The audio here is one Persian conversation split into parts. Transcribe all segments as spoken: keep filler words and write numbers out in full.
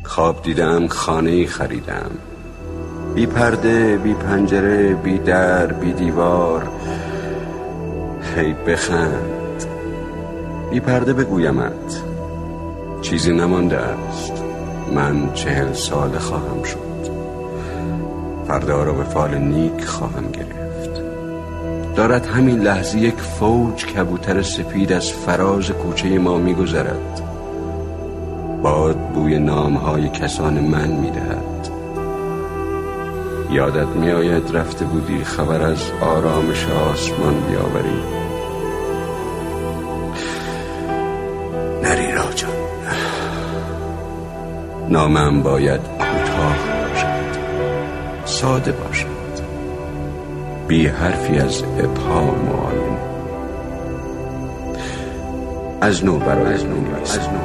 خواب دیدم خانه‌ای خریدم، بی پرده، بی پنجره، بی در، بی دیوار. هی بخند، بی پرده بگویمت چیزی نمانده است، من چهل ساله خواهم شد. فردا را به فال نیک خواهم گرفت. دارد همین لحظه یک فوج کبوتر سپید از فراز کوچه ما می گذرد. باد بوی نامهای کسان من می دهد. یادت می آید رفته بودی خبر از آرامش آسمان بیاوری. نری راجان، نامم باید کوتاه باشد، ساده باشد، بی حرفی از ابهام و آینه. از نو برای از نو از نو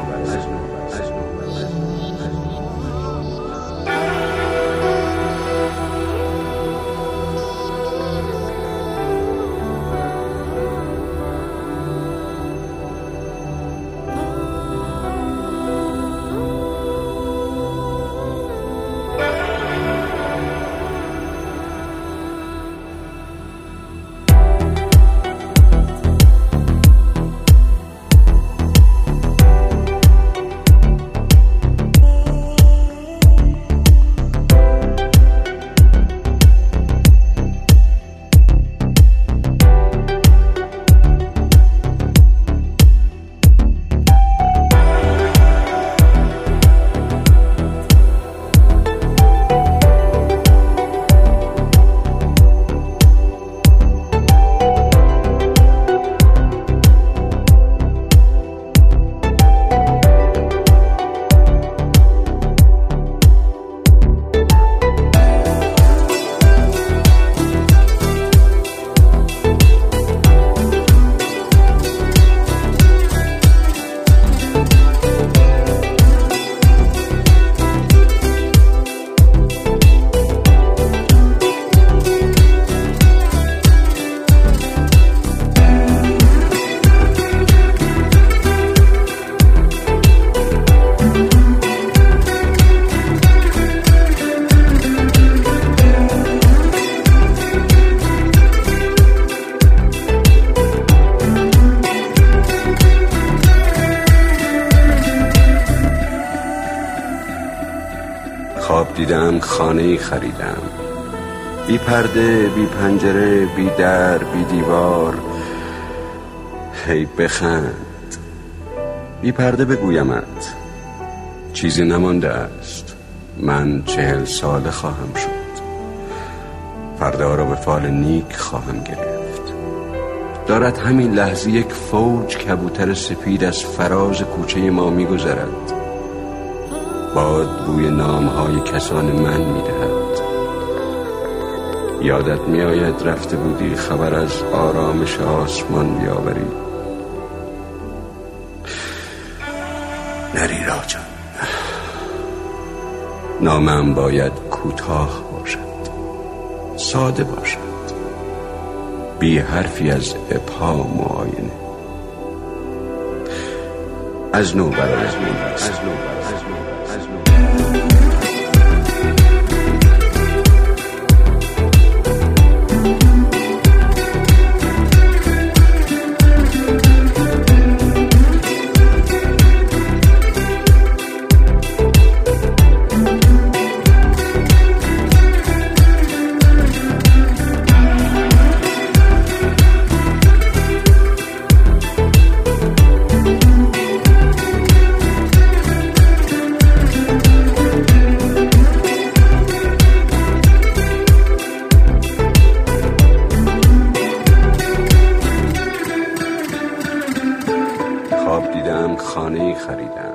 خواب دیدم خانه‌ای خریدم، بی پرده، بی پنجره، بی در، بی دیوار. هی بخند، بی پرده بگویمت چیزی نمانده است، من چهل ساله خواهم شد. فردا را به فال نیک خواهم گرفت. دارد همین لحظه یک فوج کبوتر سپید از فراز کوچه ما می گذرد. باد بوی نامهای کسان من می دهد. یادت می آید رفته بودی خبر از آرامش آسمان بیاوری. نری راجان، نامم باید کوتاه باشد، ساده باشد، بی حرفی از ابهام و آینه. از نو برای از نو از نو از نو از نو خواب دیدم خانه‌ای خریدم،